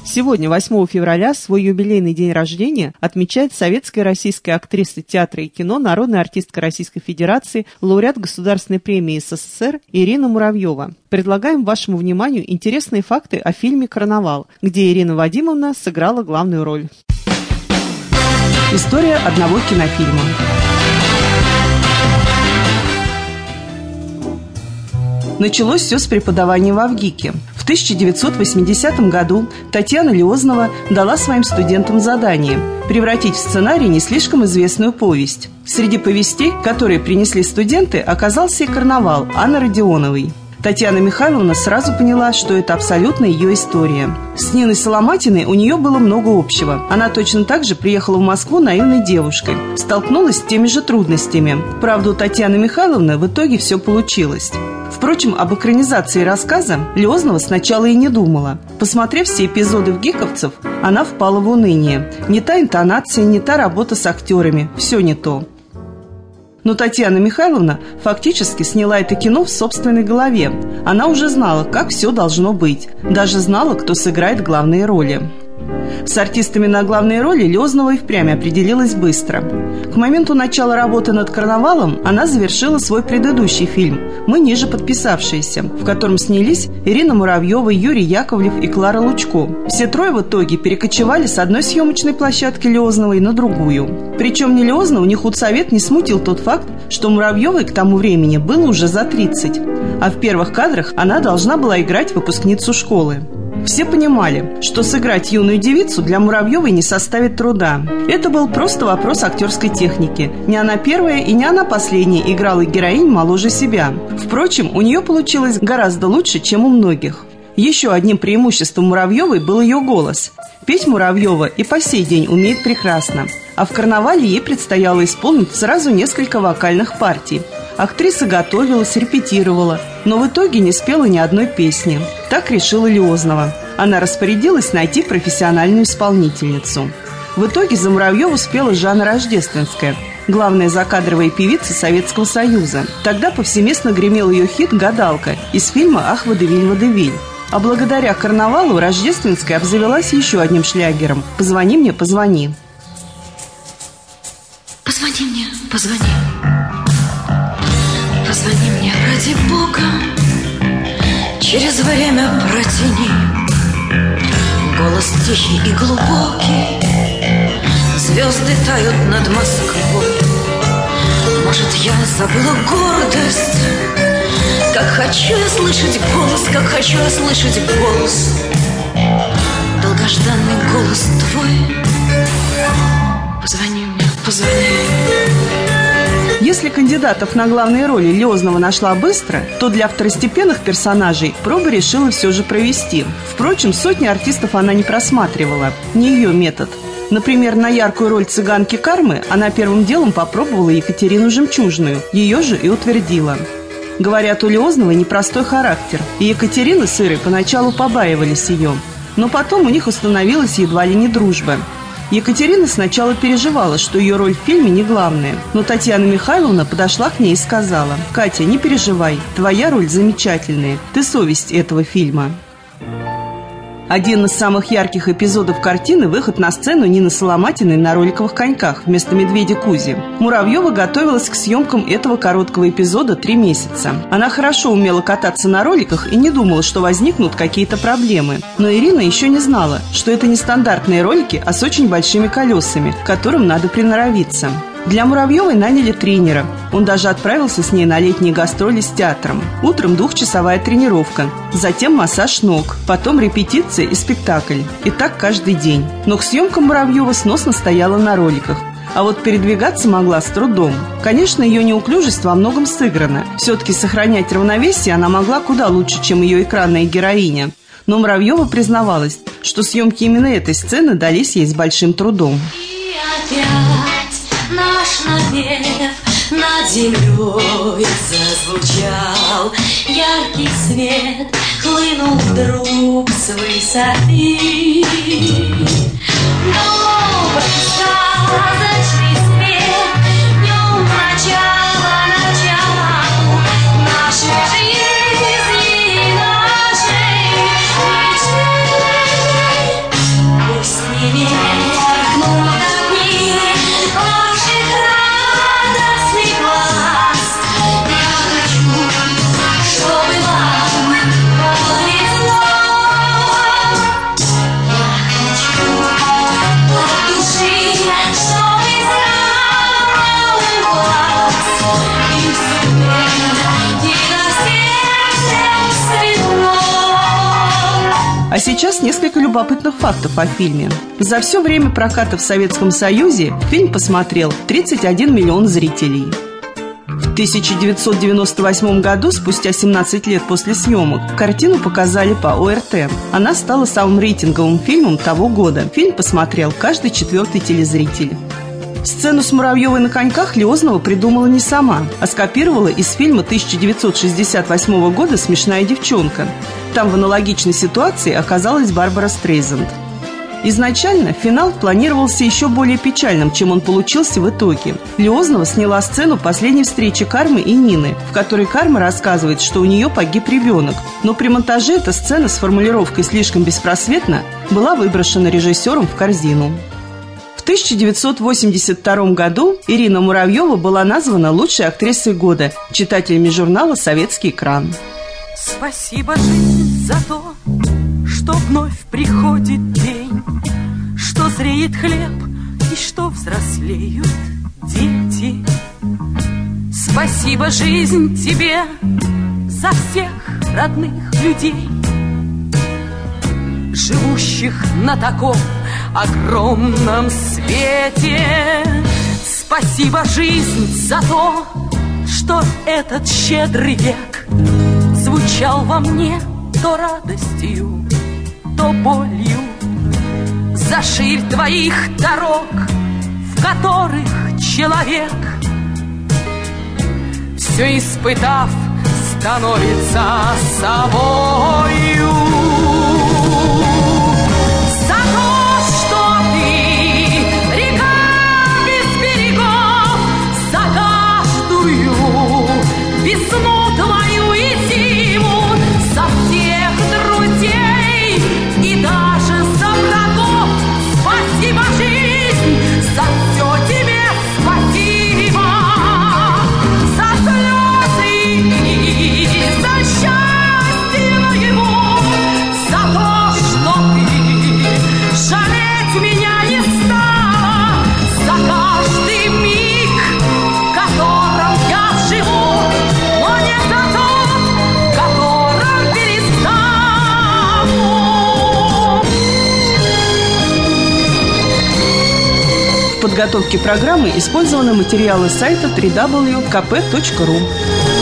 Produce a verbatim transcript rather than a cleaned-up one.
Сегодня, восьмого февраля, свой юбилейный день рождения отмечает советская и российская актриса театра и кино, народная артистка Российской Федерации, лауреат Государственной премии СССР Ирина Муравьева. Предлагаем вашему вниманию интересные факты о фильме «Карнавал», где Ирина Вадимовна сыграла главную роль. История одного кинофильма. Началось все с преподавания в АВГИКе. В тысяча девятьсот восьмидесятом году Татьяна Лиознова дала своим студентам задание превратить в сценарий не слишком известную повесть. Среди повестей, которые принесли студенты, оказался и «Карнавал» Анны Родионовой. Татьяна Михайловна сразу поняла, что это абсолютно ее история. С Ниной Соломатиной у нее было много общего. Она точно так же приехала в Москву наивной девушкой, столкнулась с теми же трудностями. Правда, у Татьяны Михайловны в итоге все получилось. Впрочем, об экранизации рассказа Лиознова сначала и не думала. Посмотрев все эпизоды «ВГИКовцев», она впала в уныние. Не та интонация, не та работа с актерами. Все не то. Но Татьяна Михайловна фактически сняла это кино в собственной голове. Она уже знала, как все должно быть. Даже знала, кто сыграет главные роли. С артистами на главные роли Лиознова и впрямь определилась быстро. К моменту начала работы над «Карнавалом» она завершила свой предыдущий фильм «Мы ниже подписавшиеся», в котором снялись Ирина Муравьева, Юрий Яковлев и Клара Лучко. Все трое в итоге перекочевали с одной съемочной площадки Лиозновой на другую. Причем ни Лиознова, ни худсовет не смутил тот факт, что Муравьевой к тому времени было уже за тридцать, а в первых кадрах она должна была играть выпускницу школы. Все понимали, что сыграть юную девицу для Муравьевой не составит труда. Это был просто вопрос актерской техники. Не она первая и не она последняя играла героинь моложе себя. Впрочем, у нее получилось гораздо лучше, чем у многих. Еще одним преимуществом Муравьевой был ее голос. Петь Муравьева и по сей день умеет прекрасно. А в «Карнавале» ей предстояло исполнить сразу несколько вокальных партий. Актриса готовилась, репетировала, но в итоге не спела ни одной песни. Так решила Лиознова. Она распорядилась найти профессиональную исполнительницу. В итоге за Муравьеву спела Жанна Рождественская, главная закадровая певица Советского Союза. Тогда повсеместно гремел ее хит «Гадалка» из фильма «Ах, водевиль, водевиль». А благодаря «Карнавалу» Рождественская обзавелась еще одним шлягером «Позвони мне, позвони». Позвони мне, позвони. Позвони мне, ради Бога, через время протяни. Голос тихий и глубокий, звезды тают над Москвой. Может, я забыла гордость, как хочу я слышать голос, как хочу я слышать голос, долгожданный голос твой. Позвони мне, позвони. Если кандидатов на главные роли Лиознова нашла быстро, то для второстепенных персонажей пробы решила все же провести. Впрочем, сотни артистов она не просматривала. Не ее метод. Например, на яркую роль цыганки Кармы она первым делом попробовала Екатерину Жемчужную. Ее же и утвердила. Говорят, у Лиозновой непростой характер, и Екатерина с Ирой поначалу побаивались ее. Но потом у них установилась едва ли не дружба. Екатерина сначала переживала, что ее роль в фильме не главная, но Татьяна Михайловна подошла к ней и сказала: «Катя, не переживай, твоя роль замечательная, ты совесть этого фильма». Один из самых ярких эпизодов картины – выход на сцену Нины Соломатиной на роликовых коньках вместо медведя Кузи. Муравьева готовилась к съемкам этого короткого эпизода три месяца. Она хорошо умела кататься на роликах и не думала, что возникнут какие-то проблемы. Но Ирина еще не знала, что это не стандартные ролики, а с очень большими колесами, к которым надо приноровиться. Для Муравьевой наняли тренера. Он даже отправился с ней на летние гастроли с театром. Утром двухчасовая тренировка, затем массаж ног, потом репетиция и спектакль. И так каждый день. Но к съемкам Муравьева сносно стояла на роликах. А вот передвигаться могла с трудом. Конечно, ее неуклюжесть во многом сыграна. Все-таки сохранять равновесие она могла куда лучше, чем ее экранная героиня. Но Муравьева признавалась, что съемки именно этой сцены дались ей с большим трудом. Наш напев над землей зазвучал, яркий свет хлынул вдруг с высоты. Добрый сказочный свет, днем начало, начало нашей жизни, нашей мечты. А сейчас несколько любопытных фактов о фильме. За все время проката в Советском Союзе фильм посмотрел тридцать один миллион зрителей. В тысяча девятьсот девяносто восьмом году, спустя семнадцать лет после съемок, картину показали по О Эр Тэ. Она стала самым рейтинговым фильмом того года. Фильм посмотрел каждый четвертый телезритель. Сцену с Муравьевой на коньках Лиознова придумала не сама, а скопировала из фильма тысяча девятьсот шестьдесят восьмого года «Смешная девчонка». Там в аналогичной ситуации оказалась Барбара Стрейзанд. Изначально финал планировался еще более печальным, чем он получился в итоге. Лиознова сняла сцену последней встречи Кармы и Нины, в которой Карма рассказывает, что у нее погиб ребенок. Но при монтаже эта сцена с формулировкой «слишком беспросветно» была выброшена режиссером в корзину. В тысяча девятьсот восемьдесят втором году Ирина Муравьева была названа лучшей актрисой года читателями журнала «Советский экран». Спасибо, жизнь, за то, что вновь приходит день, что зреет хлеб и что взрослеют дети. Спасибо, жизнь, тебе за всех родных людей, живущих на таком огромном свете. Спасибо, жизнь, за то, что этот щедрый век звучал во мне то радостью, то болью. За ширь твоих дорог, в которых человек, все испытав, становится собою. За то, что ты река без берегов, за каждую весну твою и зиму, за всех друзей и даже за врагов. Спасибо, жизнь, за все тебе спасибо, за слезы и за счастье моего, за то, что ты жалеть меня не стала, за каждый миг, в котором я живу, но не за тот, в котором перестану. В подготовке программы использованы материалы сайта дабл ю дабл ю дабл ю точка ка пэ точка ру.